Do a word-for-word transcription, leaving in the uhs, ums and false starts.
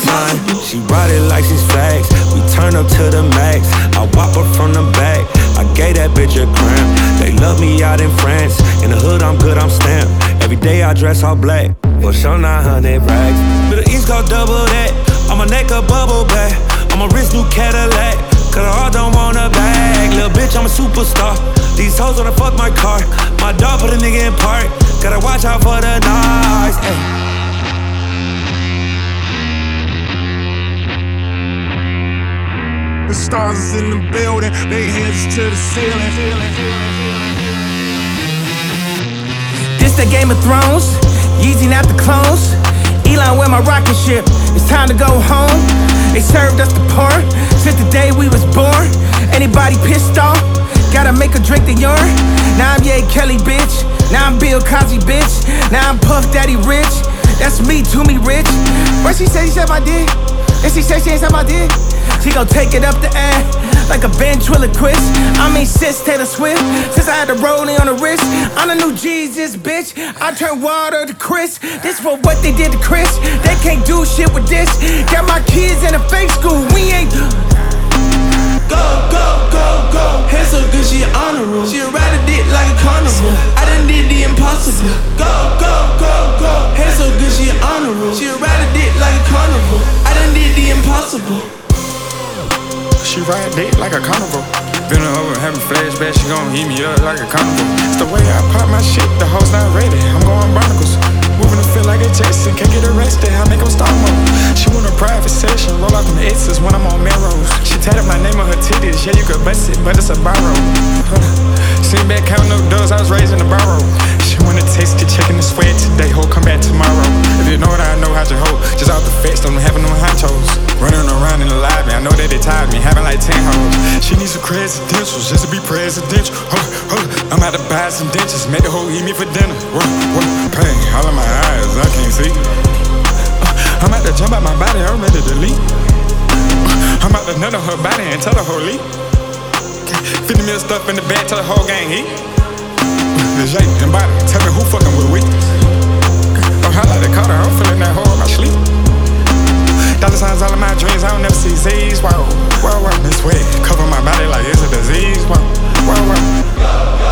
mine. She ride it like she's flags. We turn up to the max. I whop her from the back. I gave that bitch a cramp. They love me out in France. In the hood, I'm good, I'm stamped. Every day I dress all black. For sure nine hundred racks. Middle East go double that. On my neck a bubble back. On my wrist new Cadillac. Cause I all don't want a bag. Little bitch, I'm a superstar. These hoes wanna fuck my car. My dog put a nigga in park. Gotta watch out for the noise. Ay. The stars is in the building, they hands to the ceiling. This the Game of Thrones, Yeezy not the clones. Elon with my rocket ship, it's time to go home. They served us the porn, since the day we was born. Anybody pissed off, gotta make a drink the urine. Now I'm Ye Kelly, bitch. Now I'm Bill Cosby, bitch. Now I'm Puff Daddy Rich. That's me, to me rich. What she say, she said my dick. And she said she ain't said my dick. She gon' take it up the air like a ventriloquist. I mean, sis Taylor Swift. Since I had the rolling on the wrist, I'm the new Jesus, bitch. I turn water to Chris. This for what they did to Chris. They can't do shit with this. Got my kids in a fake school. We ain't. Go, go, go, go. Hands so good, she an honor room. She ride a dick like a carnival. I done did the impossible. Go, go, go, go. Hands so good, she an honor room. She ride a dick like a carnival. I done did the impossible. She ride dick like a carnival. Been over having flashbacks, she gon' heat me up like a carnival. It's the way I pop my shit, the hoes not ready. I'm going barnacles. Moving to feel like a Jason, can't get arrested, I make them start mode. She want a private session, roll out them X's when I'm on Melrose. She tatted my name on her titties, yeah you could bust it, but it's a borrow. Sitting back counting no doors, I was raised in a barrow. She wanna taste it, checking the sweat today, ho, come back tomorrow. If you know what I know, how'd you hoe? Just off the fence, don't having them honchos. Running around in the lobby, I know that they tired me, having like ten hoes. She needs some presidentials, just to be presidential. Hold up, hold up, I'm about to buy some dentures, make the hoe eat me for dinner. Whoa, whoa, pain, all in my eyes, I can't see. Uh, I'm about to jump out my body, I'm ready to leave. Uh, I'm about to nut on her body and tell her whole leave. fifty mil stuff in the bag, tell the whole gang heat. The Jake and body, tell me who fucking with we. Oh, I like the Carter, I'm feeling that hole in my sleep. Dollar signs all in my dreams, I don't never see Z's. Wow, wow, wow, this way, cover my body like it's a disease. Wow, wow, wow.